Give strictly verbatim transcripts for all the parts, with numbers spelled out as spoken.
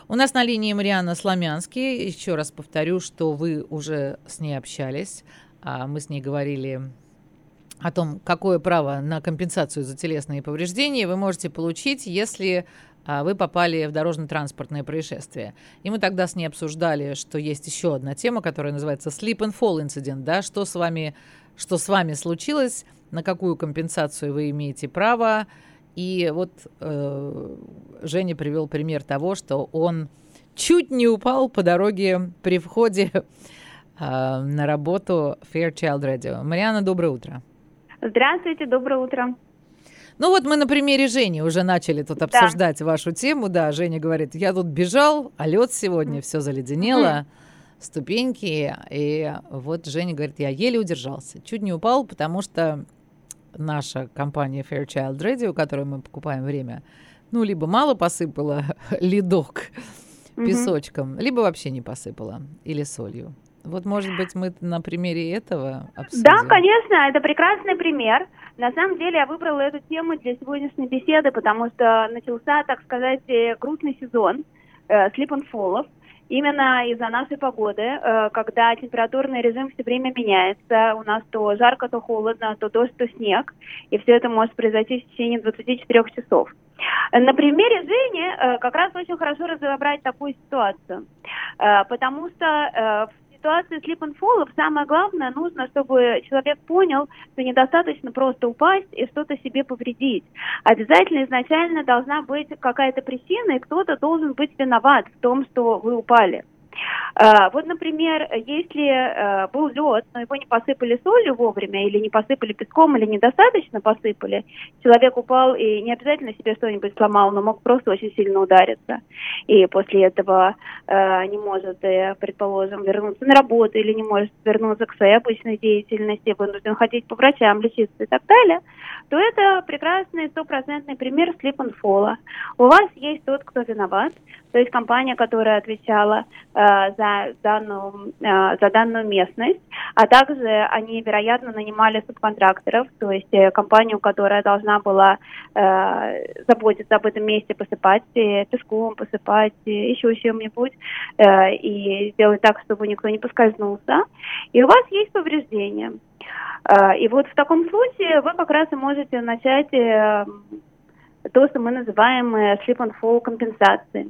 У нас на линии Марианна Сломянский. Еще раз повторю, что вы уже с ней общались. А мы с ней говорили о том, какое право на компенсацию за телесные повреждения вы можете получить, если а, вы попали в дорожно-транспортное происшествие. И мы тогда с ней обсуждали, что есть еще одна тема, которая называется Slip and Fall Incident, да, что с вами, что с вами случилось, на какую компенсацию вы имеете право. И вот э, Женя привел пример того, что он чуть не упал по дороге при входе э, на работу Fairchild Radio. Марианна, доброе утро. Здравствуйте, доброе утро. Ну вот мы на примере Жени уже начали тут Да. обсуждать вашу тему. Да, Женя говорит, я тут бежал, а лед сегодня, все заледенело, mm-hmm. ступеньки. И вот Женя говорит, я еле удержался. Чуть не упал, потому что наша компания Fairchild Radio, у которой мы покупаем время, ну, либо мало посыпала ледок mm-hmm. песочком, либо вообще не посыпала, или солью. Вот, может быть, мы на примере этого обсудим? Да, конечно, это прекрасный пример. На самом деле я выбрала эту тему для сегодняшней беседы, потому что начался, так сказать, грустный сезон э, slip and fall'ов. Именно из-за нашей погоды, э, когда температурный режим все время меняется, у нас то жарко, то холодно, то дождь, то снег, и все это может произойти в течение двадцати четырёх часов. На примере Жени э, как раз очень хорошо разобрать такую ситуацию, э, потому что э, в ситуации slip and fall самое главное, нужно, чтобы человек понял, что недостаточно просто упасть и что-то себе повредить. Обязательно изначально должна быть какая-то причина, и кто-то должен быть виноват в том, что вы упали. Uh, вот, например, если uh, был лед, но его не посыпали солью вовремя, или не посыпали песком, или недостаточно посыпали, человек упал и не обязательно себе что-нибудь сломал, но мог просто очень сильно удариться. И после этого uh, не может, предположим, вернуться на работу, или не может вернуться к своей обычной деятельности, вынужден ходить по врачам, лечиться и так далее, то это прекрасный стопроцентный пример slip and fall. У вас есть тот, кто виноват, то есть компания, которая отвечала э, за, данную, э, за данную местность, а также они, вероятно, нанимали субконтракторов, то есть э, компанию, которая должна была э, заботиться об этом месте, посыпать э, песком, посыпать э, еще чем-нибудь э, и сделать так, чтобы никто не поскользнулся. И у вас есть повреждения. Э, и вот в таком случае вы как раз и можете начать э, то, что мы называем э, slip and fall компенсацией.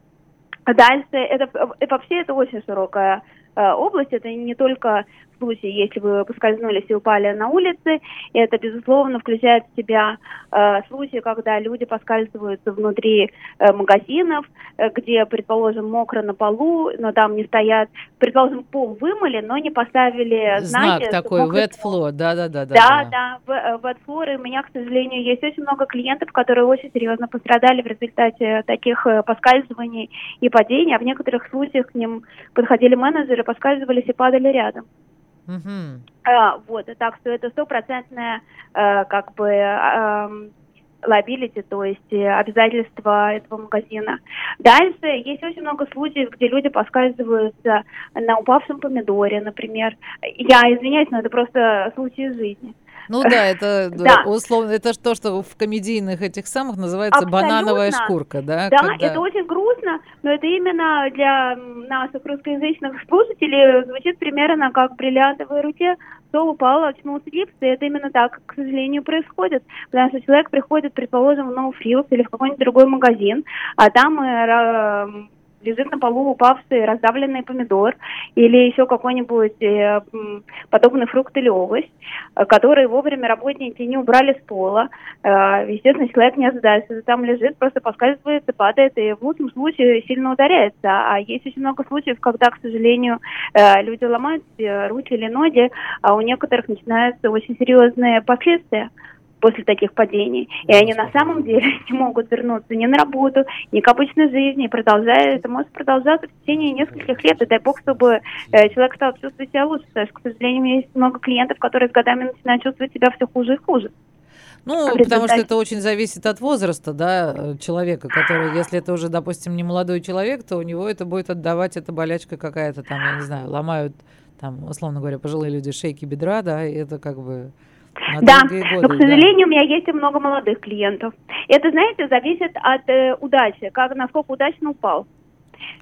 Дальше, это вообще это очень широкая э, область, это не только в случае, если вы поскользнулись и упали на улице, это, безусловно, включает в себя э, случаи, когда люди поскальзываются внутри э, магазинов, э, где, предположим, мокро на полу, но там не стоят, предположим, пол вымыли, но не поставили знаки. Знак такой, wet floor, да-да-да. Да, да, wet floor, и у меня, к сожалению, есть очень много клиентов, которые очень серьезно пострадали в результате таких э, поскальзываний и падений, а в некоторых случаях к ним подходили менеджеры, поскальзывались и падали рядом. Uh-huh. А, вот, так что это стопроцентная э, как бы э, liability, то есть э, обязательства этого магазина. Дальше есть очень много случаев, где люди поскальзываются на упавшем помидоре, например. Я извиняюсь, но это просто случаи жизни. Ну да, это да. условно, это то, что в комедийных этих самых называется абсолютно банановая шкурка, да? Да, когда... это очень грустно, но это именно для наших русскоязычных слушателей звучит примерно как бриллиантовой руке. Кто упал, очнулся гипс, и это именно так, к сожалению, происходит. Потому что человек приходит, предположим, в No Frills или в какой-нибудь другой магазин, а там э, лежит на полу упавший раздавленный помидор или еще какой-нибудь э, подобный фрукт или овощ, э, который вовремя работники не убрали с пола. Э, естественно, человек не ожидает, там лежит, просто поскальзывается, падает и в лучшем случае сильно ударяется. А есть очень много случаев, когда, к сожалению, э, люди ломают себе руки или ноги, а у некоторых начинаются очень серьезные последствия после таких падений. И они на самом деле не могут вернуться ни на работу, ни к обычной жизни. И продолжает, это может продолжаться в течение нескольких лет. И дай бог, чтобы э, человек стал чувствовать себя лучше. Потому что, к сожалению, у меня есть много клиентов, которые с годами начинают чувствовать себя все хуже и хуже. Ну, а потому что это очень зависит от возраста, да, человека, который, если это уже, допустим, не молодой человек, то у него это будет отдавать, эта болячка какая-то там, я не знаю, ломают, там, условно говоря, пожилые люди шейки бедра, да, и это как бы... На да, годы, но, к сожалению, да. у меня есть и много молодых клиентов. Это, знаете, зависит от э, удачи, как, насколько удачно упал.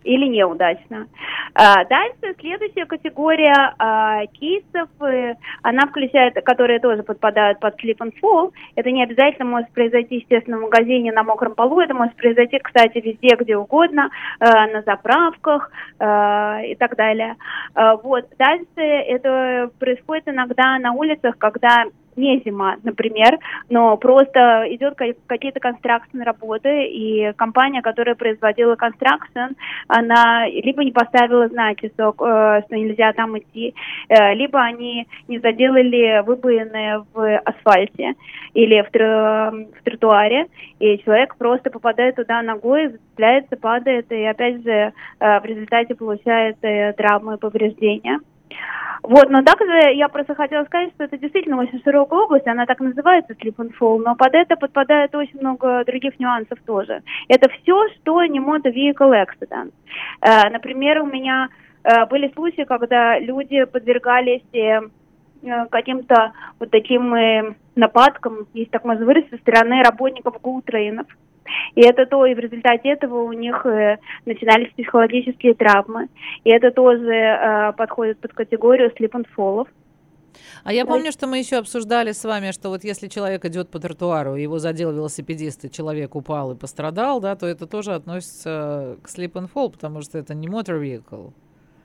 или неудачно. А, дальше следующая категория а, кейсов, э, она включает, которые тоже подпадают под slip and fall. Это не обязательно может произойти, естественно, в магазине на мокром полу, это может произойти, кстати, везде, где угодно, э, на заправках э, и так далее. Э, вот. Дальше это происходит иногда на улицах, когда не зима, например, но просто идет какие-то констракшн работы, и компания, которая производила констракшн, она либо не поставила знаки, что, что нельзя там идти, либо они не заделали выбоины в асфальте или в, тр- в тротуаре, и человек просто попадает туда ногой, зацепляется, падает, и опять же в результате получает травмы и повреждения. Вот, но также я просто хотела сказать, что это действительно очень широкая область, она так называется slip and fall, но под это подпадает очень много других нюансов тоже. Это все, что не motor vehicle accident. Э, например, у меня э, были случаи, когда люди подвергались э, каким-то вот таким э, нападкам, если так можно выразиться, со стороны работников гоу-трейнов. И это то, и в результате этого у них э, начинались психологические травмы. И это тоже э, подходит под категорию slip and fall. А я помню, что мы еще обсуждали с вами, что вот если человек идет по тротуару, его задел велосипедист, и человек упал и пострадал, да, то это тоже относится к slip and fall, потому что это не motor vehicle.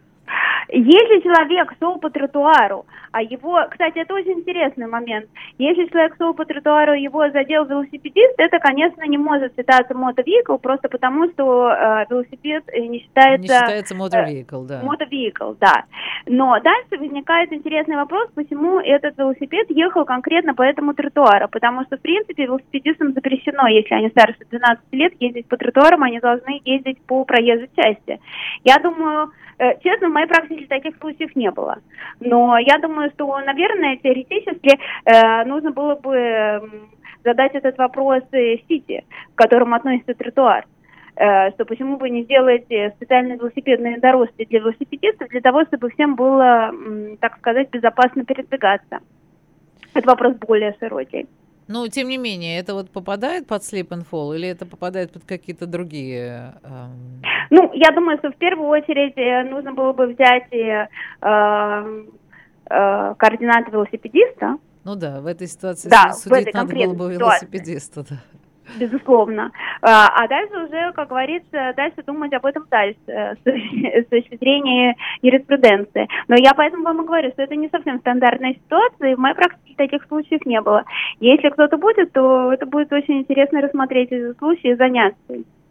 Если человек шел по тротуару, а его, кстати, это очень интересный момент, если человек шел по тротуару, его задел велосипедист, это, конечно, не может считаться motor vehicle, просто потому что э, велосипед не считается... Не считается motor vehicle, да. Motor vehicle, да. Но дальше возникает интересный вопрос, почему этот велосипед ехал конкретно по этому тротуару, потому что, в принципе, велосипедистам запрещено, если они старше двенадцати лет, ездить по тротуарам, они должны ездить по проезжей части. Я думаю... Честно, в моей практике таких случаев не было. Но я думаю, что, наверное, теоретически э, нужно было бы э, задать этот вопрос э, Сити, к которому относится тротуар. Э, что почему бы не сделать специальные велосипедные дорожки для велосипедистов, для того, чтобы всем было, э, так сказать, безопасно передвигаться. Это вопрос более широкий. Ну, тем не менее, это вот попадает под slip and fall или это попадает под какие-то другие... Эм... Ну, я думаю, что в первую очередь нужно было бы взять э, э, координаты велосипедиста. Ну да, в этой ситуации да, судить надо было бы велосипедиста. Да. Безусловно. А дальше уже, как говорится, дальше думать об этом дальше, с точки зрения юриспруденции. Но я поэтому вам и говорю, что это не совсем стандартная ситуация, и в моей практике таких случаев не было. Если кто-то будет, то это будет очень интересно рассмотреть эти случаи и заняться.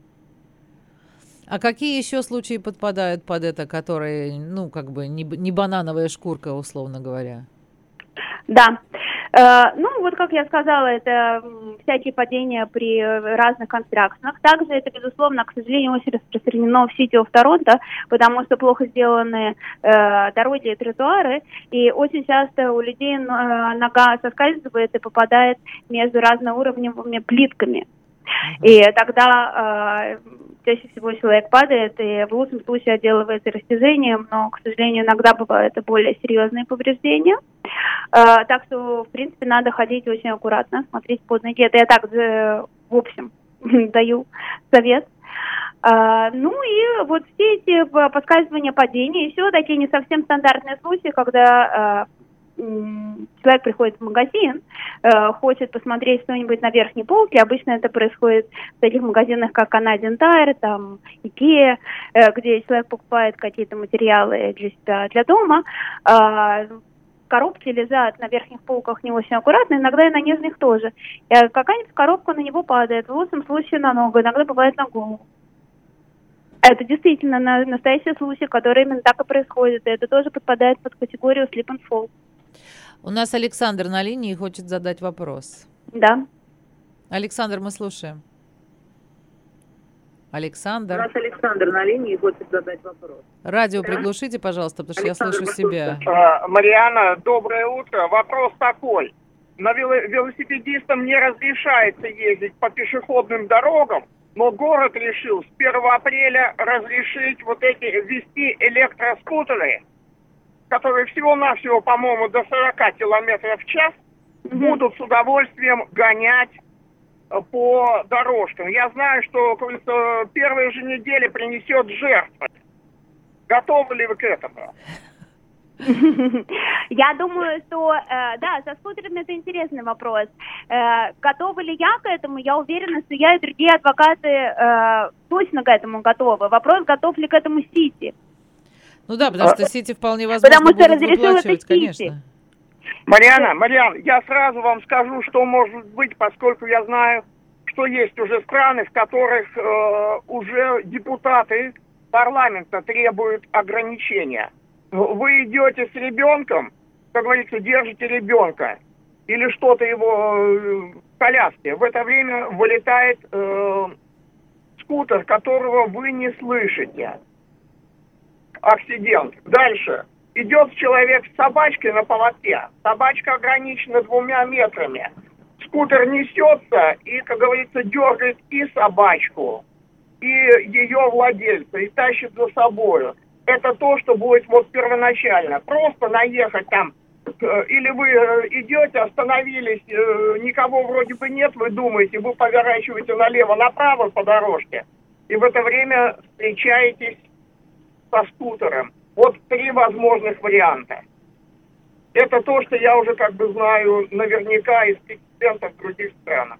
А какие еще случаи подпадают под это, которые, ну, как бы не, не банановая шкурка, условно говоря? Да. Э, ну, вот как я сказала, это всякие падения при разных констракциях. Также это, безусловно, к сожалению, очень распространено в Сити оф Торонто, потому что плохо сделаны э, дороги и тротуары, и очень часто у людей э, нога соскальзывает и попадает между разноуровневыми плитками. Uh-huh. И тогда э, чаще всего человек падает и в лучшем случае отделывается растяжением, но, к сожалению, иногда бывают и более серьезные повреждения. Э, так что, в принципе, надо ходить очень аккуратно, смотреть под ноги. Это я так, э, в общем, даю совет. Uh, ну и вот все эти подскальзывания, падения, еще такие не совсем стандартные случаи, когда uh, человек приходит в магазин, uh, хочет посмотреть что-нибудь на верхней полке. Обычно это происходит в таких магазинах, как Canadian Tire, там, Ikea, uh, где человек покупает какие-то материалы для себя, для дома. Uh, коробки лежат на верхних полках не очень аккуратно, иногда и на нижних тоже. Uh, какая-нибудь коробка на него падает, в лучшем случае на ногу, иногда бывает на голову. Это действительно настоящий случай, который именно так и происходит. И это тоже подпадает под категорию slip and fall. У нас Александр на линии хочет задать вопрос. Да. Александр, мы слушаем. Александр. У нас Александр на линии хочет задать вопрос. Радио да? Приглушите, пожалуйста, потому что Александр, я слышу себя. А, Мариана, доброе утро. Вопрос такой. На велосипедистам не разрешается ездить по пешеходным дорогам, но город решил с первого апреля разрешить вот эти ввести электроскутеры, которые всего-навсего, по-моему, до сорока километров в час mm-hmm. будут с удовольствием гонять по дорожкам. Я знаю, что, как говорится, первая же неделя принесет жертвы. Готовы ли вы к этому? Я думаю, что, э, да, со скутерами это интересный вопрос. Э, готова ли я к этому? Я уверена, что я и другие адвокаты э, точно к этому готовы. Вопрос, готов ли к этому Сити. Ну да, потому что Сити вполне возможно Потому что будут выплачивать, конечно. Марианна, Марианна, я сразу вам скажу, что может быть, поскольку я знаю, что есть уже страны, в которых э, уже депутаты парламента требуют ограничения. Вы идете с ребенком, как говорится, держите ребенка или что-то его в коляске. В это время вылетает э, скутер, которого вы не слышите. Акцидент. Дальше. Идет человек с собачкой на поводке. Собачка ограничена двумя метрами. Скутер несется и, как говорится, дергает и собачку, и ее владельца, и тащит за собой. Это то, что будет вот первоначально. Просто наехать там, или вы идете, остановились, никого вроде бы нет, вы думаете, вы поворачиваете налево-направо по дорожке, и в это время встречаетесь со скутером. Вот три возможных варианта. Это то, что я уже как бы знаю наверняка из прецедентов в других странах.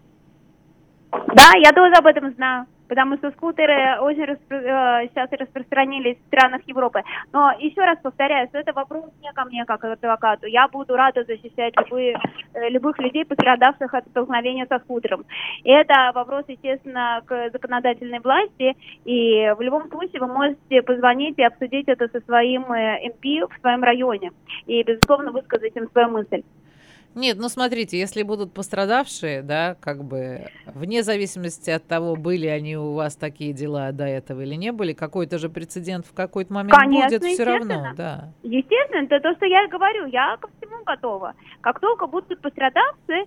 Да, я тоже об этом знаю. Потому что скутеры очень распро... сейчас распространились в странах Европы. Но еще раз повторяю, что это вопрос не ко мне, как к адвокату. Я буду рада защищать любые, любых людей, пострадавших от столкновения со скутером. И это вопрос, естественно, к законодательной власти. И в любом случае вы можете позвонить и обсудить это со своим эм пи в своем районе. И, безусловно, высказать им свою мысль. Нет, ну смотрите, если будут пострадавшие, да, как бы вне зависимости от того, были они у вас такие дела до этого или не были, какой-то же прецедент в какой-то момент Конечно, будет все равно, да. Естественно, это то, что я и говорю, я ко всему готова. Как только будут пострадавшие,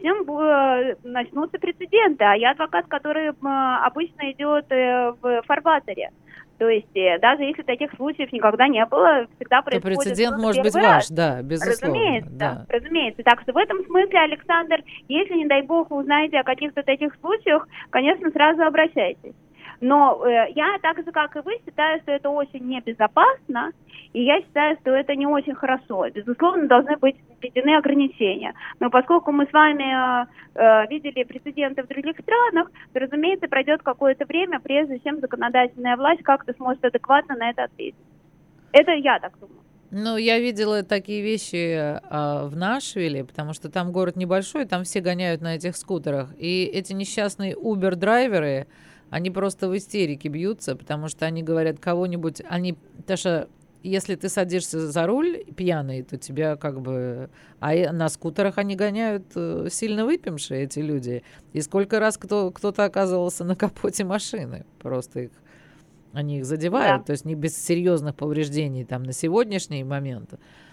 начнем, начнутся прецеденты, а я адвокат, который обычно идет в фарватере. То есть даже если таких случаев никогда не было, всегда происходит... То прецедент может быть раз. ваш, да, безусловно. Разумеется, да. разумеется. Так что в этом смысле, Александр, если, не дай бог, вы узнаете о каких-то таких случаях, конечно, сразу обращайтесь. Но э, я так же, как и вы, считаю, что это очень небезопасно, и я считаю, что это не очень хорошо. Безусловно, должны быть введены ограничения. Но поскольку мы с вами э, э, видели прецеденты в других странах, то, разумеется, пройдет какое-то время, прежде чем законодательная власть как-то сможет адекватно на это ответить. Это я так думаю. Ну, я видела такие вещи а, в Нашвилле, потому что там город небольшой, там все гоняют на этих скутерах. И эти несчастные Uber-драйверы, они просто в истерике бьются, потому что они говорят кого-нибудь, они, Таша, если ты садишься за руль пьяный, то тебя как бы... А на скутерах они гоняют сильно выпившие, эти люди. И сколько раз кто, кто-то оказывался на капоте машины, просто их... Они их задевают, да. То есть не без серьезных повреждений там на сегодняшний момент.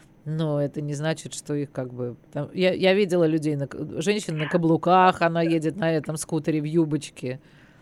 Но это не значит, что их как бы... Там, я, я видела людей, на, женщин на каблуках, она едет на этом скутере в юбочке.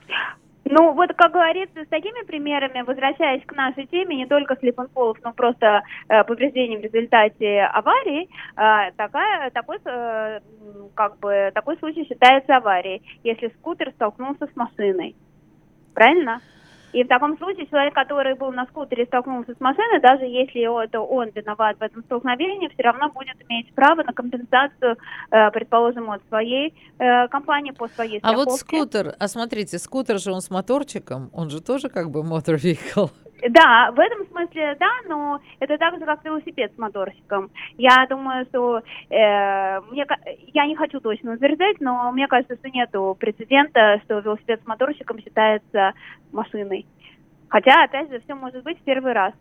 Ну, вот, как говорится, с такими примерами, возвращаясь к нашей теме, не только slip and fall, но просто э, повреждений в результате аварии, э, такая, такой, э, как бы, такой случай считается аварией, если скутер столкнулся с машиной. Правильно? И в таком случае человек, который был на скутере и столкнулся с машиной, даже если это он виноват в этом столкновении, все равно будет иметь право на компенсацию, э, предположим, от своей э, компании по своей страховке. А вот скутер, а смотрите, скутер же он с моторчиком, он же тоже как бы motor vehicle. Да, в этом смысле, да, но это так же, как велосипед с моторчиком. Я думаю, что э, мне, я не хочу точно утверждать, но мне кажется, что нету прецедента, что велосипед с моторчиком считается машиной. Хотя, опять же, все может быть в первый раз.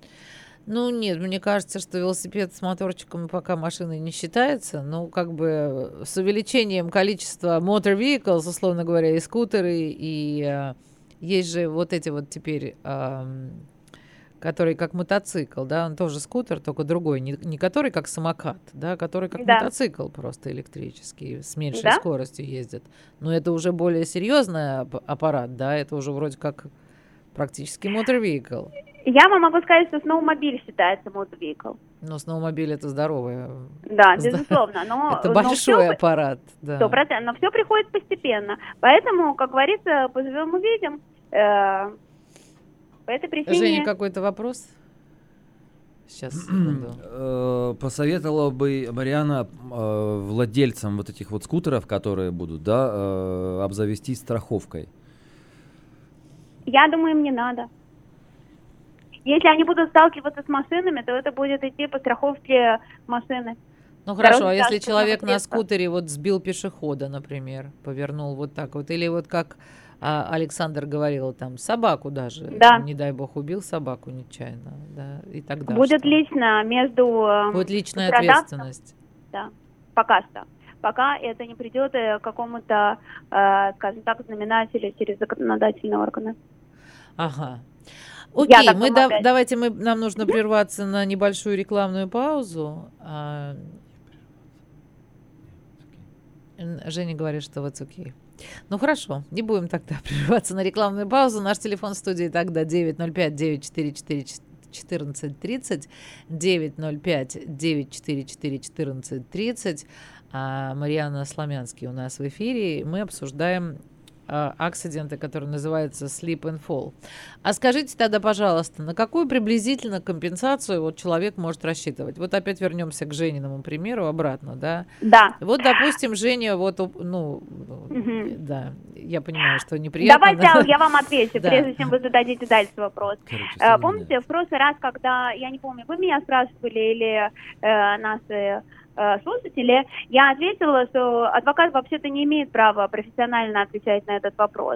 Ну, нет, мне кажется, что велосипед с моторчиком пока машиной не считается, но как бы с увеличением количества motor vehicles, условно говоря, и скутеры, и... Э, есть же вот эти вот теперь, эм, который как мотоцикл, да, он тоже скутер, только другой, не, не который как самокат, да, который как да. мотоцикл просто электрический, с меньшей да? скоростью ездит. Но это уже более серьезный аппарат, да, это уже вроде как практически motor vehicle. Я вам могу сказать, что сноумобиль считается motor vehicle. Но сноумобиль это здоровое. Да, безусловно. Но, это но большой всё, аппарат. Сто процентов. Но все приходит постепенно. Поэтому, как говорится, поживем увидим. Э, по этой причине... Женя, какой-то вопрос? Сейчас, секунду. Посоветовала бы Марианна владельцам вот этих вот скутеров, которые будут, да, обзавестись страховкой? Я думаю, им не надо. Если они будут сталкиваться с машинами, то это будет идти по страховке машины. Ну хорошо, а если человек на скутере вот сбил пешехода, например, повернул вот так вот, или вот как а, Александр говорил, там, собаку даже, да. не дай бог, убил собаку нечаянно, да, и тогда будет что? лично между... Будет личная ответственность. Да, пока что. Пока это не придет к какому-то, э, скажем так, знаменателю через законодательные органы. Ага. Окей, мы да, давайте мы, нам нужно прерваться на небольшую рекламную паузу. А, Женя говорит, что вот окей. Ну хорошо, не будем тогда прерываться на рекламную паузу. Наш телефон в студии тогда девять ноль пять девять четыре четыре четырнадцать тридцать, девять ноль пять девять четыре четыре четырнадцать тридцать. А Марианна Сломянский у нас в эфире. Мы обсуждаем акциденты, которые называются slip and fall. А скажите тогда, пожалуйста, на какую приблизительно компенсацию вот человек может рассчитывать? Вот опять вернемся к Жениному примеру обратно, да? Да. Вот, допустим, Женя, вот, ну, угу. да, я понимаю, что неприятно. Давайте но... я вам отвечу, да. прежде чем вы зададите дальше вопрос. Короче, а, помните, в прошлый раз, когда, я не помню, вы меня спрашивали или э, наши слушатели, я ответила, что адвокат вообще-то не имеет права профессионально отвечать на этот вопрос.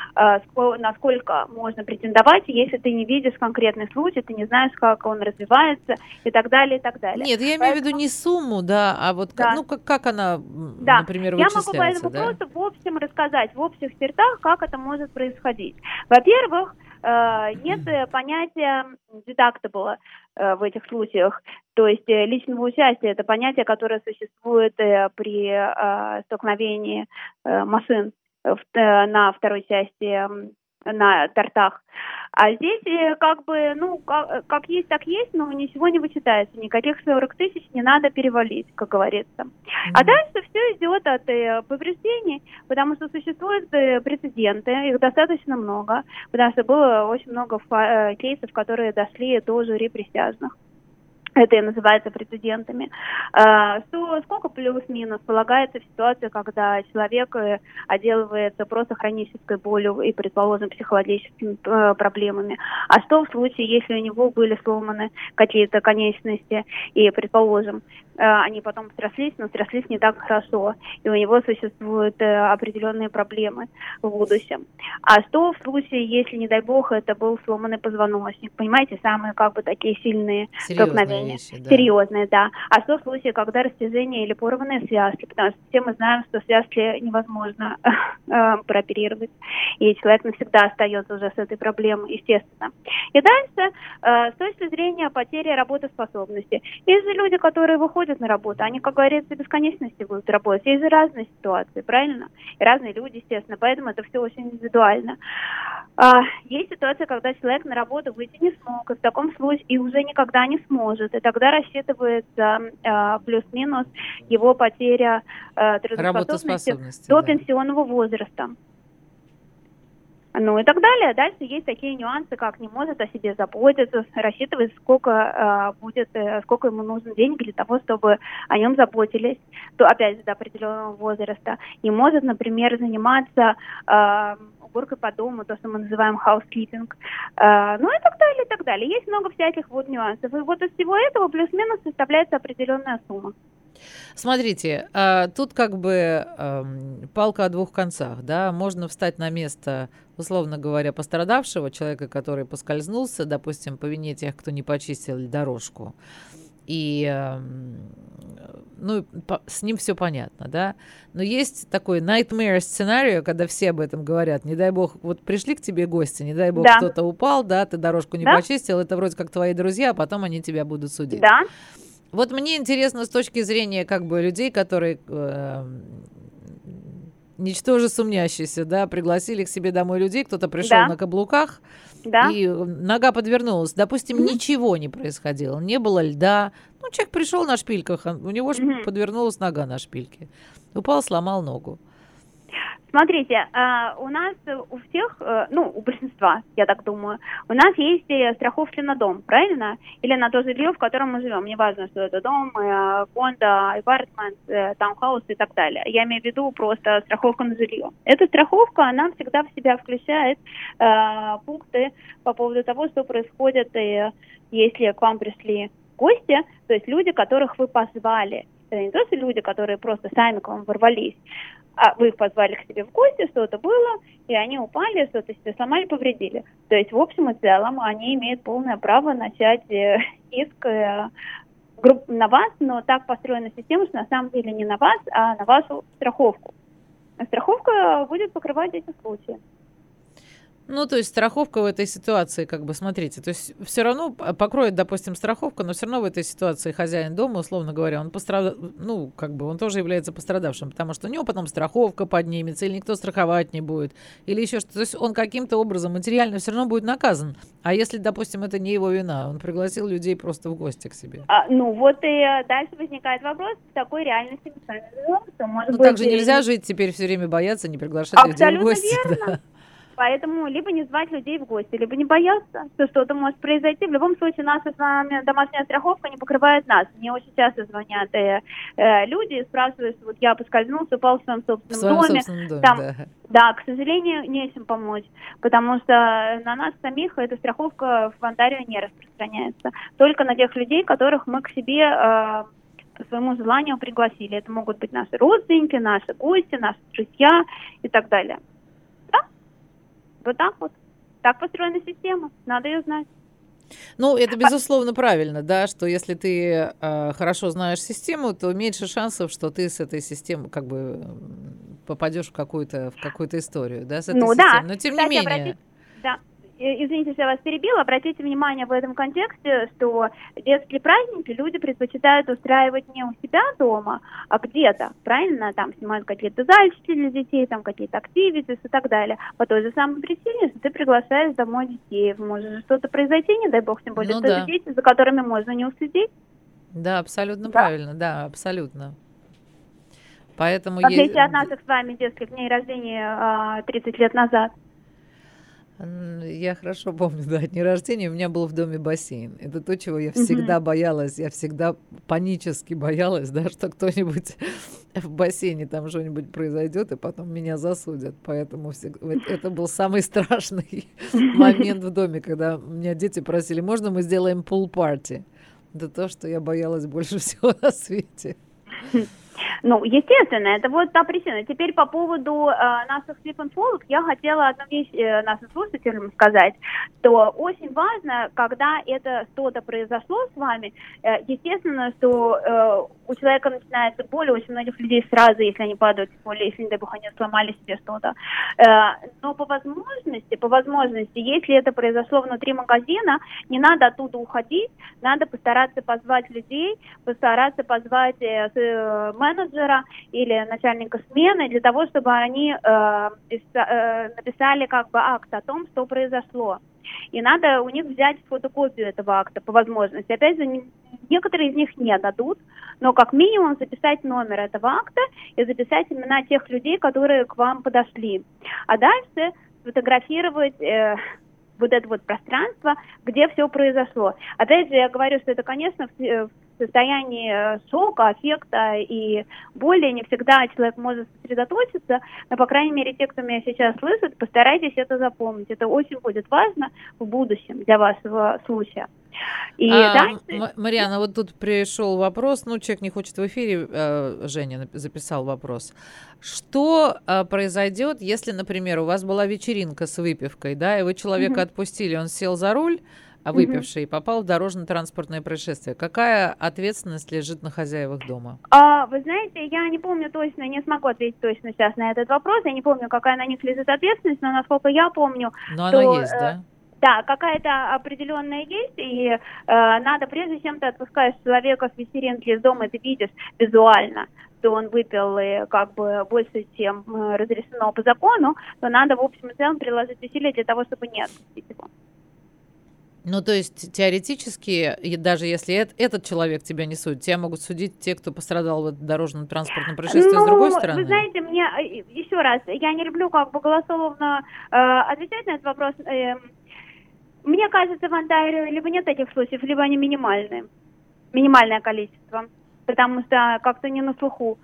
Насколько можно претендовать, если ты не видишь конкретный случай, ты не знаешь, как он развивается и так далее, и так далее. Нет, я имею Поэтому... в виду не сумму, да, а вот да. ну, как, как она, да. например, я вычисляется. Я могу поэтому да? просто в общем рассказать, в общих чертах, как это может происходить. Во-первых, нет понятия deductible в этих случаях, то есть личного участия. Это понятие, которое существует при столкновении машин на второй части, на тортах. А здесь как бы, ну, как, как есть, так есть, но ничего не вычитается. Никаких сорок тысяч не надо перевалить, как говорится. Mm-hmm. А дальше все идет от э, повреждений, потому что существуют э, прецеденты, их достаточно много, потому что было очень много фа- э, кейсов, которые дошли до жюри присяжных. Это и называется прецедентами. Что, сколько плюс-минус полагается в ситуации, когда человек отделывается просто хронической болью и, предположим, психологическими проблемами? А что в случае, если у него были сломаны какие-то конечности и, предположим, они потом срослись, но срослись не так хорошо, и у него существуют определенные проблемы в будущем. А что в случае, если, не дай бог, это был сломанный позвоночник? Понимаете, самые как бы такие сильные столкновения. Вещи, да. Серьезные, да. А что в случае, когда растяжение или порванные связки? Потому что все мы знаем, что связки невозможно э, прооперировать, и человек навсегда остается уже с этой проблемой, естественно. И дальше, э, с точки зрения потери работоспособности. Есть же люди, которые выходят на работу, они, как говорится, до бесконечности будут работать. Есть же разные ситуации, правильно? И разные люди, естественно, поэтому это все очень индивидуально. А, есть ситуация, когда человек на работу выйти не смог, и в таком случае и уже никогда не сможет. И тогда рассчитывается а, плюс-минус его потеря а, трудоспособности до да. пенсионного возраста. Ну и так далее. Дальше есть такие нюансы, как не может о себе заботиться, рассчитывать, сколько э, будет, э, сколько ему нужно денег для того, чтобы о нем заботились, то опять же до определенного возраста. Не может, например, заниматься э, уборкой по дому, то, что мы называем housekeeping. Э, ну и так далее, и так далее. Есть много всяких вот нюансов. И вот из всего этого плюс-минус составляется определенная сумма. Смотрите, тут как бы палка о двух концах, да, можно встать на место, условно говоря, пострадавшего человека, который поскользнулся, допустим, по вине тех, кто не почистил дорожку, и, ну, с ним все понятно, да, но есть такой nightmare сценарий, когда все об этом говорят, не дай бог, вот пришли к тебе гости, не дай бог да. кто-то упал, да, ты дорожку не да? почистил, это вроде как твои друзья, а потом они тебя будут судить. Да. Вот мне интересно с точки зрения как бы людей, которые э, ничтоже сумнящийся, да, пригласили к себе домой людей, кто-то пришел Да. на каблуках, Да. и нога подвернулась. Допустим, Мгм. ничего не происходило, не было льда. Ну, человек пришел на шпильках, а у него ж Мгм. подвернулась нога на шпильке. Упал, сломал ногу. Смотрите, а, у нас э, у всех, э, ну, у большинства, я так думаю, у нас есть э, страховки на дом, правильно? Или на то жилье, в котором мы живем. Неважно, что это дом, э, кондо, апартмент, э, таунхаус и так далее. Я имею в виду просто страховка на жилье. Эта страховка, она всегда в себя включает э, пункты по поводу того, что происходит, э, если к вам пришли гости, то есть люди, которых вы позвали. Это не то, что люди, которые просто сами к вам ворвались, а вы их позвали к себе в гости, что-то было, и они упали, что-то себе сломали, повредили. То есть, в общем и целом, они имеют полное право начать э, иск э, групп- на вас, но так построена система, что на самом деле не на вас, а на вашу страховку. А страховка будет покрывать эти случаи. Ну, то есть страховка в этой ситуации, как бы, смотрите, то есть все равно п- покроет, допустим, страховка, но все равно в этой ситуации хозяин дома, условно говоря, он пострад... ну, как бы, он тоже является пострадавшим, потому что у него потом страховка поднимется, или никто страховать не будет, или еще что-то. То есть он каким-то образом материально все равно будет наказан. А если, допустим, это не его вина, он пригласил людей просто в гости к себе. А, ну вот и э, дальше возникает вопрос, в такой реальности мы с вами живем, что может Ну, быть... так же э, нельзя жить теперь все время бояться, не приглашать людей в Абсолютно гости. верно. Да. Поэтому либо не звать людей в гости, либо не бояться, что что-то может произойти. В любом случае, наша с вами домашняя страховка не покрывает нас. Мне очень часто звонят э, э, люди и спрашивают, вот я поскользнулся, упал в своем В собственном своем доме. собственном доме, Там, да. Да, к сожалению, не с чем помочь, потому что на нас самих эта страховка в Онтарио не распространяется. Только на тех людей, которых мы к себе э, по своему желанию пригласили. Это могут быть наши родственники, наши гости, наши друзья и так далее. Вот так вот. Так построена система. Надо ее знать. Ну, это безусловно правильно, да, что если ты э, хорошо знаешь систему, то меньше шансов, что ты с этой системой как бы м, попадешь в какую-то в какую-то историю, да, с этой Ну системой. да. Но тем Кстати, не менее. обратите, да. Э, Извините, что я вас перебила. Обратите внимание в этом контексте, что детские праздники люди предпочитают устраивать не у себя дома, а где-то, правильно? Там снимают какие-то зальчики для детей, там какие-то активитесы и так далее. По той же самой причине, что ты приглашаешь домой детей. Может же что-то произойти, не дай бог, тем более, Ну что да. это дети, за которыми можно не уследить. Да, абсолютно Да. правильно, да, абсолютно. Поэтому В отличие е- от наших с вами детских дней рождения а, тридцать лет назад. М, Я хорошо помню, да, дни рождения у меня был в доме бассейн. Это то, чего я всегда боялась. Я всегда панически боялась, да, что кто-нибудь в бассейне там что-нибудь произойдет, и потом меня засудят. Поэтому всег- вот это был самый страшный момент в доме, когда у меня дети просили, можно мы сделаем пул-парти? Это то, что я боялась больше всего на свете. Ну, естественно, это вот та причина. Теперь по поводу э, наших slip and fall, я хотела одну вещь э, нашим слушателям сказать, что очень важно, когда это что-то произошло с вами, э, естественно, что э, у человека начинается боль, у очень многих людей сразу, если они падают, тем более, если, не дай бог, они сломали себе что-то. Э, но по возможности, по возможности, если это произошло внутри магазина, не надо оттуда уходить, надо постараться позвать людей, постараться позвать э, с- э, менеджера или начальника смены для того, чтобы они э, писа- э, написали как бы акт о том, что произошло. И надо у них взять фотокопию этого акта по возможности. Опять же, не- некоторые из них не дадут, но как минимум записать номер этого акта и записать имена тех людей, которые к вам подошли. А дальше сфотографировать э, вот это вот пространство, где все произошло. Опять же, я говорю, что это, конечно, в, в состоянии э, шока, аффекта и боли не всегда человек может сосредоточиться, но, по крайней мере, те, кто меня сейчас слышит, постарайтесь это запомнить. Это очень будет важно в будущем для вашего случая. И А, дальше... М- Марьяна, вот тут пришел вопрос, ну, человек не хочет в эфире, э, Женя нап- записал вопрос. Что э, произойдет, если, например, у вас была вечеринка с выпивкой, да, и вы человека Мгм. отпустили, он сел за руль, а Мгм. выпивший, и попал в дорожно-транспортное происшествие? Какая ответственность лежит на хозяевах дома? А, вы знаете, я не помню точно, не смогу ответить точно сейчас на этот вопрос, я не помню, какая на них лежит ответственность, но насколько я помню, Ну, она то, есть, э, да? Да, какая-то определенная есть, и э, надо, прежде чем ты отпускаешь человека с вечеринки из дома, ты видишь визуально, что он выпил и как бы больше, чем э, разрешено по закону, то надо в общем и целом приложить усилия для того, чтобы не отпустить его. Ну, то есть теоретически, и даже если эт- этот человек тебя не судит, тебя могут судить те, кто пострадал в дорожном транспортном происшествии, ну, с другой стороны? Вы знаете, мне, еще раз, я не люблю как бы голословно э, отвечать на этот вопрос. Э, мне кажется, в Онтарио либо нет таких случаев, либо они минимальные. Минимальное количество, потому что как-то не на слуху.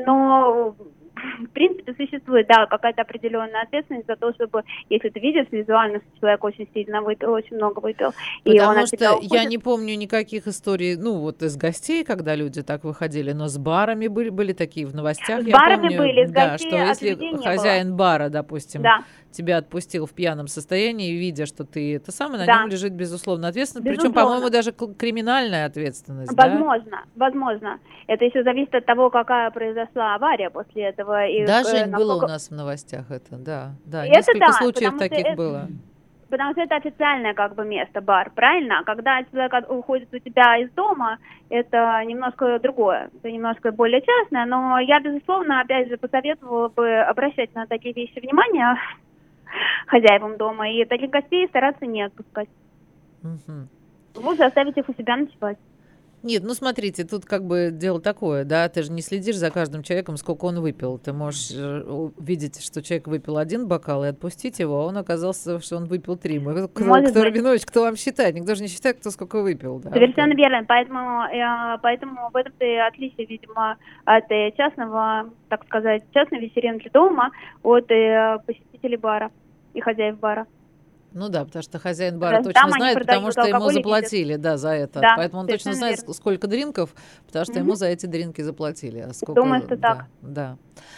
Но в принципе, существует, да, какая-то определенная ответственность за то, чтобы, если ты видишь визуально, что человек очень сильно выпил, очень много выпил, и Потому он от что тебя уходит. я не помню никаких историй, ну, вот из гостей, когда люди так выходили, но с барами были, были такие в новостях, С я барами помню, были, с да, гостей что от если людей не хозяин было. бара, допустим, Да. тебя отпустил в пьяном состоянии, видя, что ты это самое, на Да. нем лежит, безусловно, ответственность, Безусловно. причем, по-моему, даже к- криминальная ответственность, Возможно, возможно. Это еще зависит от того, какая произошла авария после этого. И, да? Да, э, Жень, было у насколько- нас в новостях это, да, да, Это несколько да, случаев потому что таких это- было. Потому что это официальное как бы место, бар, правильно? Когда человек от- уходит у тебя из дома, это немножко другое, это немножко более частное, но я, безусловно, опять же, посоветовала бы обращать на такие вещи внимание хозяевам дома и таких гостей стараться не отпускать. Мгм. Лучше оставить их у себя ночевать. Нет, ну смотрите, тут как бы дело такое, да, ты же не следишь за каждым человеком, сколько он выпил. Ты можешь э, увидеть, что человек выпил один бокал и отпустить его, а он оказался, что он выпил три. Мы- Кто, Может кто быть. Рабинович, кто вам считает? Никто же не считает, кто сколько выпил. Да? Совершенно верно. Поэтому, э, поэтому в этом-то и отличие, видимо, от э, частного, так сказать, частной вечеринки дома от э, посетителей бара и хозяев бара. Ну да, потому что хозяин бара Да, точно там они знает, потому продают что ему алкоголь и заплатили, да, за это. Да, Поэтому он точно совершенно знает, верно. ск- сколько дринков, потому что Мгм. ему за эти дринки заплатили. А сколько, Думаю, что да, так. Да.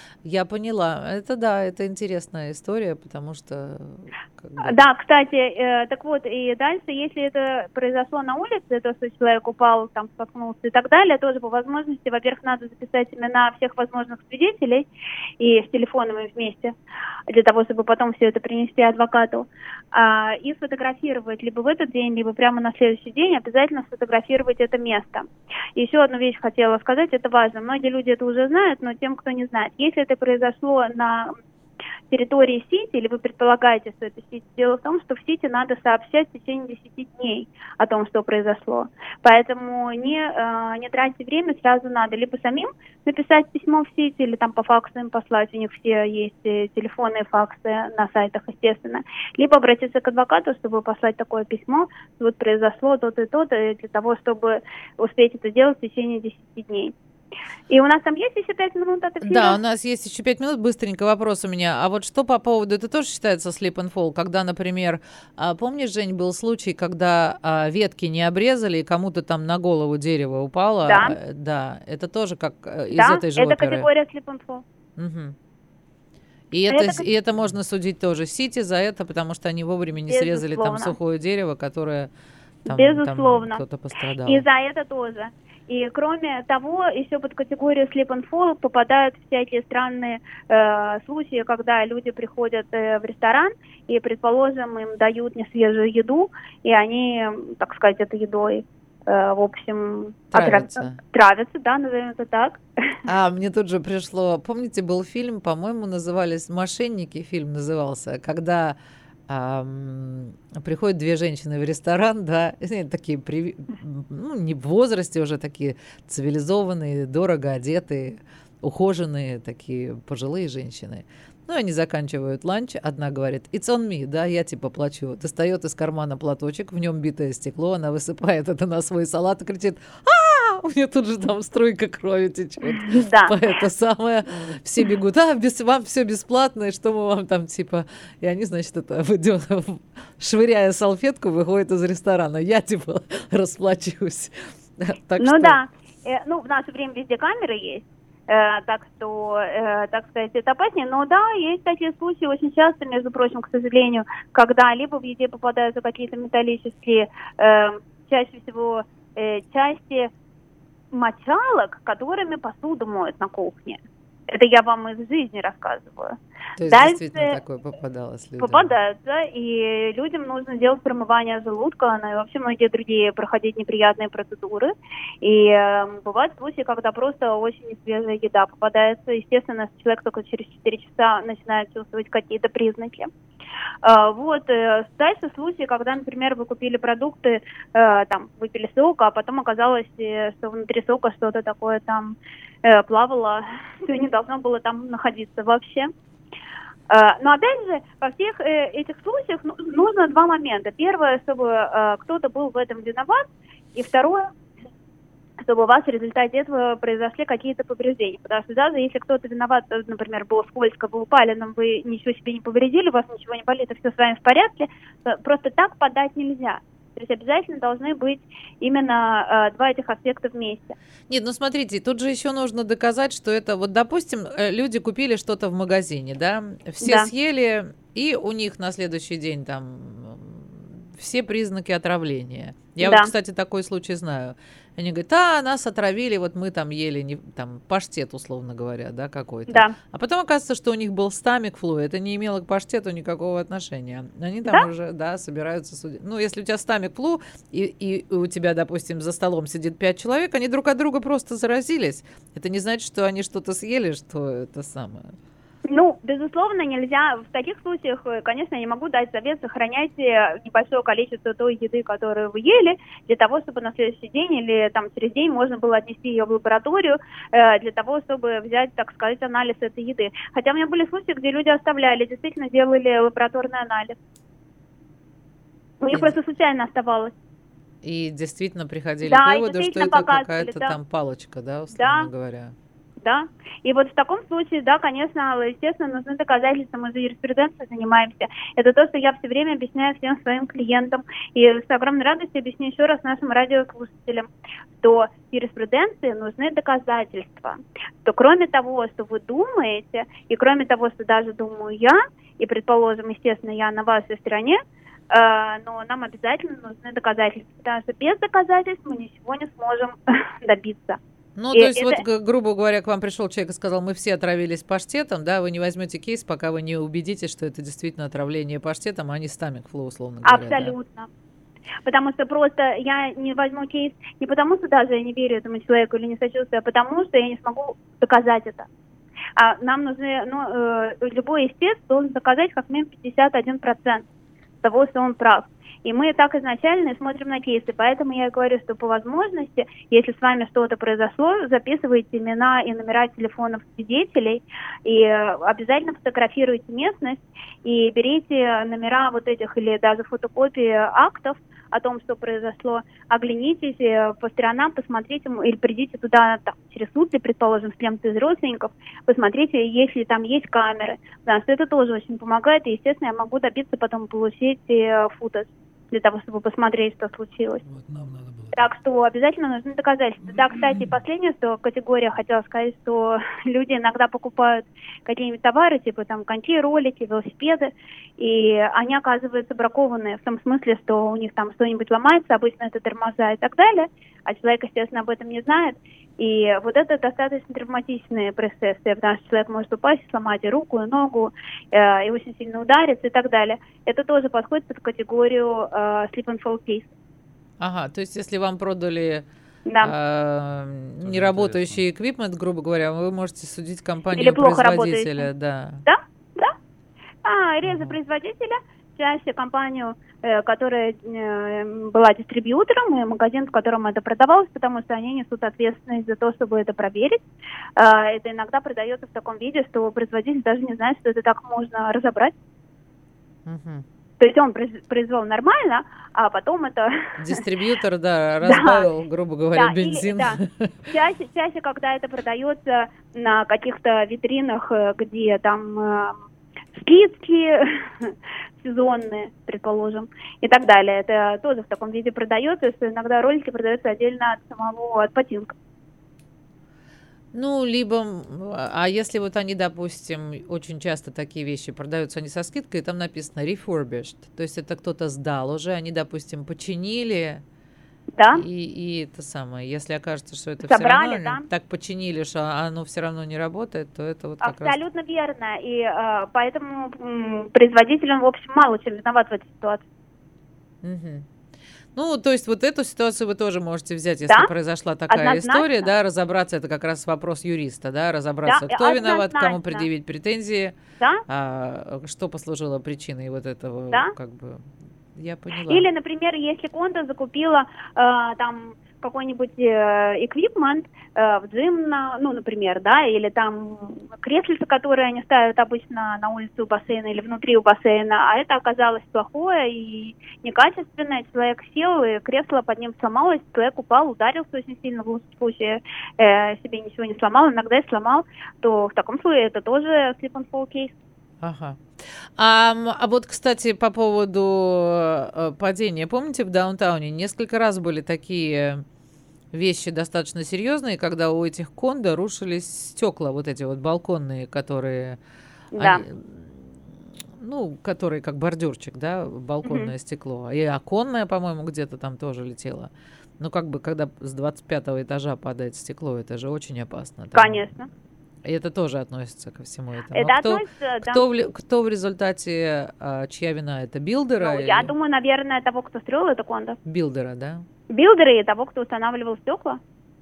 Я поняла. Это да, это интересная история, потому что... как бы, Да, кстати, э, так вот, и дальше, если это произошло на улице, то, что человек упал, там, споткнулся и так далее, тоже по возможности, во-первых, надо записать имена всех возможных свидетелей и с телефонами вместе, для того, чтобы потом все это принести адвокату, а, и сфотографировать либо в этот день, либо прямо на следующий день, обязательно сфотографировать это место. Еще одну вещь хотела сказать, это важно. Многие люди это уже знают, но тем, кто не знает, если это произошло на территории Сити, или вы предполагаете, что это Сити, дело в том, что в Сити надо сообщать в течение десяти дней о том, что произошло. Поэтому не, э, не тратьте время, сразу надо либо самим написать письмо в Сити, или там по факсу им послать, у них все есть э, телефоны и факсы на сайтах, естественно, либо обратиться к адвокату, чтобы послать такое письмо, вот произошло то-то и то-то, для того, чтобы успеть это делать в течение десяти дней. И у нас там есть еще пять минут от эфира? Да, у нас есть еще пять минут. Быстренько вопрос у меня. А вот что по поводу, это тоже считается slip and fall, когда, например, а, помнишь, Жень, был случай, когда а, ветки не обрезали, и кому-то там на голову дерево упало? Да. А, да, это тоже как э, из Да, этой же это оперы. категория slip and fall. Мгм. И это, Это с- и это можно судить тоже Сити за это, потому что они вовремя не срезали там Безусловно. сухое дерево, которое там, Безусловно. там кто-то пострадал. И за это тоже. И кроме того, еще под категорию slip and fall попадают всякие странные э, случаи, когда люди приходят э, в ресторан и, предположим, им дают несвежую еду, и они, так сказать, этой едой, э, в общем, Травятся. отра- травятся, да, назовем это так. А, мне тут же пришло, помните, был фильм, по-моему, назывались «Мошенники», фильм назывался, когда ам, приходят две женщины в ресторан, да, они такие, приви- ну, не в возрасте уже, такие цивилизованные, дорого одетые, ухоженные, такие пожилые женщины. Ну, они заканчивают ланч, одна говорит, it's on me, да, я типа плачу. Достает из кармана платочек, в нем битое стекло, она высыпает это на свой салат и кричит, а у меня тут же там струйка крови течет. Да. Это самое, все бегут, а, без, вам все бесплатно, и что мы вам там, типа, и они, значит, это, выйдет, швыряя салфетку, выходят из ресторана, я, типа, расплачусь. Так Ну что- да. Э, ну, в наше время везде камеры есть. Э, так что, э, так сказать, это опаснее. Но да, есть такие случаи очень часто, между прочим, к сожалению, когда либо в еде попадаются какие-то металлические, э, чаще всего э, части мочалок, которыми посуду моют на кухне. Это я вам из жизни рассказываю. То есть Дальше действительно такое попадалось людям. попадается, и людям нужно делать промывание желудка, ну и вообще многие другие проходить неприятные процедуры. И э, бывают случаи, когда просто очень несвежая еда попадается. Естественно, человек только через четыре часа начинает чувствовать какие-то признаки. Uh, вот, э, дальше случаи, когда, например, вы купили продукты, э, там, выпили сок, а потом оказалось, э, что внутри сока что-то такое там э, плавало, что не должно было там находиться вообще. Uh, но опять же, во всех э, этих случаях ну, нужно два момента. Первое, чтобы э, кто-то был в этом виноват, и второе, чтобы у вас в результате этого произошли какие-то повреждения. Потому что даже если кто-то виноват, например, было скользко, вы упали, но вы ничего себе не повредили, у вас ничего не болит, и все с вами в порядке, просто так подать нельзя. То есть обязательно должны быть именно э, два этих аспекта вместе. Нет, ну смотрите, тут же еще нужно доказать, что это, вот допустим, люди купили что-то в магазине, да, все Да. съели, и у них на следующий день там все признаки отравления. Я Да. вот, кстати, такой случай знаю. Они говорят, а, нас отравили, вот мы там ели, не, там, паштет, условно говоря, да, какой-то. Да. А потом оказывается, что у них был стамик-флу, это не имело к паштету никакого отношения. Они там Да? уже, да, собираются судить. Ну, если у тебя стамик-флу, и, и у тебя, допустим, за столом сидит пять человек, они друг от друга просто заразились. Это не значит, что они что-то съели, что это самое. Ну, безусловно, нельзя. В таких случаях, конечно, я не могу дать совет, сохраняйте небольшое количество той еды, которую вы ели, для того, чтобы на следующий день или там через день можно было отнести ее в лабораторию, э, для того, чтобы взять, так сказать, анализ этой еды. Хотя у меня были случаи, где люди оставляли, действительно делали лабораторный анализ. У них И- просто случайно оставалось. И действительно приходили Да, к и выводу, что действительно это показывали, какая-то да. там палочка, да, условно Да. говоря. Да, и вот в таком случае, да, конечно, естественно, нужны доказательства, мы же юриспруденцией занимаемся. Это то, что я все время объясняю всем своим клиентам, и с огромной радостью объясню еще раз нашим радиослушателям, что в юриспруденции нужны доказательства, что кроме того, что вы думаете, и кроме того, что даже думаю я, и, предположим, естественно, я на вашей стороне, э, но нам обязательно нужны доказательства, потому что без доказательств мы ничего не сможем добиться. Ну, И то есть, это- вот, г- грубо говоря, к вам пришел человек и сказал, мы все отравились паштетом, да, вы не возьмете кейс, пока вы не убедитесь, что это действительно отравление паштетом, а не стамик-флу, условно говоря. да. Абсолютно. Потому что просто я не возьму кейс не потому, что даже я не верю этому человеку или не сочувствую, а потому, что я не смогу доказать это. А нам нужны, ну, э, любой истец должен доказать как минимум пятьдесят один процент того, что он прав. И мы так изначально смотрим на кейсы, поэтому я и говорю, что по возможности, если с вами что-то произошло, записывайте имена и номера телефонов свидетелей, и э, обязательно фотографируйте местность, и берите номера вот этих или даже фотокопии актов о том, что произошло, оглянитесь э, по сторонам, посмотрите, м, или придите туда там, через сутки, предположим, с кем-то из родственников, посмотрите, если там есть камеры, потому что это тоже очень помогает, и, естественно, я могу добиться потом получить э, футаж для того, чтобы посмотреть, что случилось. Вот нам надо было. Так что обязательно нужны доказательства. Да, кстати, последняя что категория, хотела сказать, что люди иногда покупают какие-нибудь товары, типа там коньки, ролики, велосипеды, и они оказываются бракованные, в том смысле, что у них там что-нибудь ломается, обычно это тормоза и так далее, а человек, естественно, об этом не знает. И вот это достаточно травматичные происшествия, потому что человек может упасть, сломать и руку, и ногу, э, и очень сильно удариться и так далее. Это тоже подходит под категорию э, slip and fall case. Ага, то есть, если вам продали Да. а, Тоже неработающий эквипмент, грубо говоря, вы можете судить компанию Или плохо производителя, да. Да, да. А резопроизводителя, чаще компанию, э, которая э, была дистрибьютором, и магазин, в котором это продавалось, потому что они несут ответственность за то, чтобы это проверить. Э, это иногда продается в таком виде, что производитель даже не знает, что это так можно разобрать. Мгм. То есть он произ- произвел нормально, а потом это... Дистрибьютор, да, разбавил, грубо говоря, Да, или- бензин. да. Чаще, чаще, когда это продается на каких-то витринах, э, где там э, скидки сезонные, предположим, и так далее. Это тоже в таком виде продается, что иногда ролики продаются отдельно от самого, от ботинка. Ну, либо, м, а если вот они, допустим, очень часто такие вещи продаются они со скидкой, и там написано refurbished, то есть это кто-то сдал уже, они, допустим, починили, Да. И, и это самое, если окажется, что это Собрали, все равно да. так починили, что оно все равно не работает, то это вот как раз... Абсолютно верно. И э, поэтому м, производитель, он, в общем, мало чем виноват в этой ситуации. Мгм. Ну, то есть вот эту ситуацию вы тоже можете взять, если Да, произошла такая однозначно. история, да, разобраться, это как раз вопрос юриста, да, разобраться, Да, кто виноват, кому однозначно. предъявить претензии, Да? а, что послужило причиной вот этого, Да. как бы, я поняла. Или, например, если Конда закупила э, там какой-нибудь эквипмент э, в джим, на- ну, например, да, или там креслица, которые они ставят обычно на улице у бассейна или внутри у бассейна, а это оказалось плохое и некачественное. Человек сел, и кресло под ним сломалось, человек упал, ударился очень сильно, в лучшем случае э, себе ничего не сломал, иногда и сломал, то в таком случае это тоже slip and fall кейс. Ага. А, м, а вот, кстати, по поводу э, падения, помните, в даунтауне несколько раз были такие вещи достаточно серьезные, когда у этих кондо рушились стекла, вот эти вот балконные, которые, Да. они, ну, которые как бордюрчик, да, балконное стекло, и оконное, по-моему, где-то там тоже летело. Ну, как бы, когда с двадцать пятого этажа падает стекло, это же очень опасно. Там. Конечно. И это тоже относится ко всему этому. Это А кто, относится, да. кто, в, ли- кто в результате, а, чья вина? Это билдера? Ну, я или- думаю, наверное, того, кто строил это кондо. Билдера, да? Билдеры и того, кто устанавливал стекла.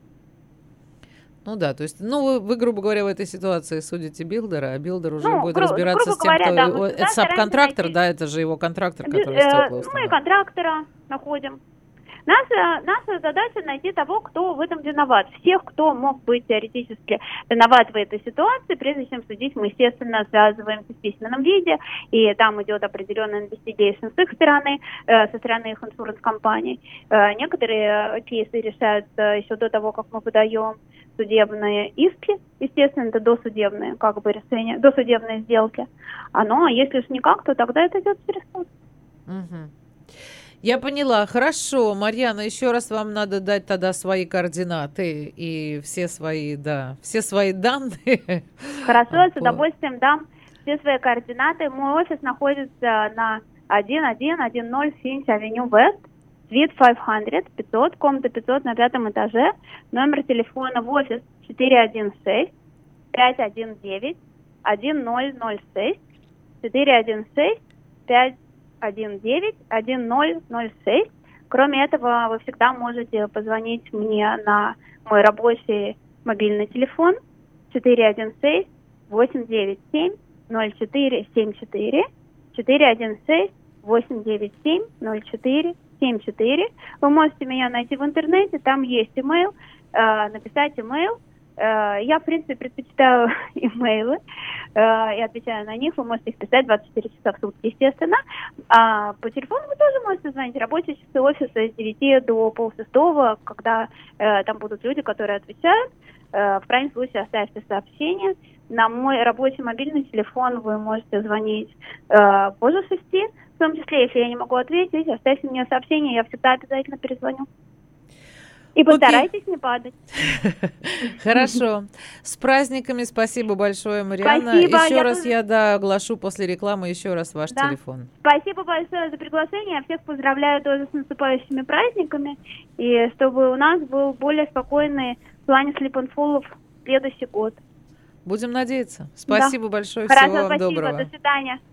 Ну да, то есть, ну, вы, вы, грубо говоря, в этой ситуации судите билдера, а билдер уже Ну, будет гру- разбираться грубо с тем, говоря, кто... да, его- мы это всегда стараемся сабконтрактор, найти- да, это же его контрактор, Бю- который э, стекла ну и устанавливает. контрактора находим. Наша, наша задача найти того, кто в этом виноват. Всех, кто мог быть теоретически виноват в этой ситуации, прежде чем судить, мы, естественно, связываемся в письменном виде, и там идет определенный investigation с их стороны, э, со стороны их иншуранс-компаний. Э, некоторые э, кейсы решаются еще до того, как мы подаем судебные иски, естественно, это досудебные, как бы решения, досудебные сделки. А, но если уж никак, то тогда это идет через суд. Мгм. Я поняла. Хорошо, Марьяна, еще раз вам надо дать тогда свои координаты и все свои, да, все свои данные. Хорошо, с По- удовольствием дам все свои координаты. Мой офис находится на тысяча сто десять Финч Авеню Вест, Suite пятьсот, пятьсот, комната пятьсот на пятом этаже. Номер телефона в офис четыре один шесть пять один девять один ноль ноль шесть, четыре один шесть пять один девять один ноль ноль шесть. Кроме этого, вы всегда можете позвонить мне на мой рабочий мобильный телефон четыре один шесть восемь девять семь ноль четыре семь четыре, четыре один шесть восемь девять семь ноль четыре семь четыре. Вы можете меня найти в интернете, там есть имейл, э, написать имейл. Э, я, в принципе, предпочитаю имейлы э, и отвечаю на них. Вы можете их писать двадцать четыре часа в сутки, естественно. А по телефону вы тоже можете звонить. Рабочие часы офиса с девяти до полшестого, когда э, там будут люди, которые отвечают. Э, в крайнем случае оставьте сообщение. На мой рабочий мобильный телефон вы можете звонить э, позже шести. В том числе, если я не могу ответить, оставьте мне сообщение, я всегда обязательно перезвоню. И постарайтесь не падать. Хорошо. С праздниками спасибо большое, Марьяна. Спасибо, Еще я раз тоже- я да, оглашу после рекламы еще раз ваш Да. телефон. Спасибо большое за приглашение. Я всех поздравляю тоже с наступающими праздниками. И чтобы у нас был более спокойный в плане slip and fall в следующий год. Будем надеяться. Спасибо большое. Хорошо, Всего вам спасибо. доброго. До свидания.